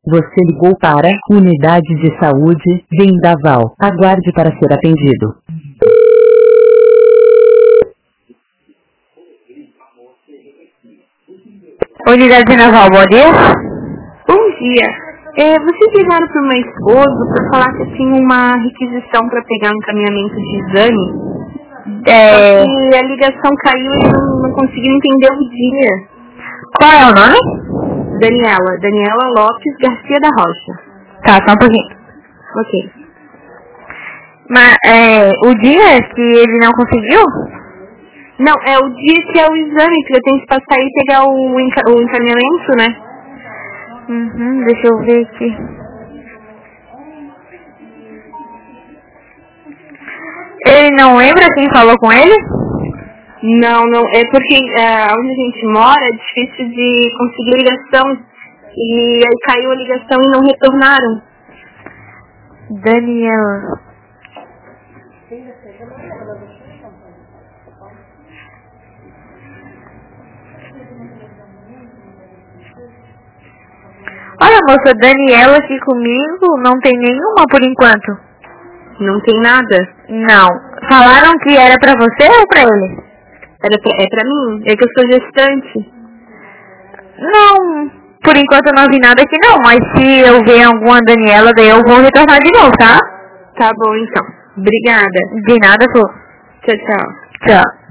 Você ligou para Unidade de Saúde Vendaval. Aguarde para ser atendido. Unidade Vendaval, bom dia. Bom dia. Vocês ligaram para o meu esposo para falar que eu tinha uma requisição para pegar um encaminhamento de exame. Só que a ligação caiu e eu não consegui entender o dia. Qual é o nome? Daniela Lopes Garcia da Rocha. Tá, só um pouquinho. Ok. Mas o dia que ele não conseguiu? Não, é o dia que é o exame, que eu tenho que passar aí e pegar o encaminhamento, né? Deixa eu ver aqui. Ele não lembra quem falou com ele? Não, é porque onde a gente mora é difícil de conseguir ligação. E aí caiu a ligação e não retornaram. Daniela. Olha, moça, Daniela aqui comigo não tem nenhuma por enquanto. Não tem nada? Não. Falaram que era pra você ou pra ele? É pra mim? É que eu sou gestante. Não, por enquanto eu não vi nada aqui não, mas se eu ver alguma Daniela, daí eu vou retornar de novo, tá? Tá bom, então. Obrigada. De nada, pô. Tchau, tchau. Tchau.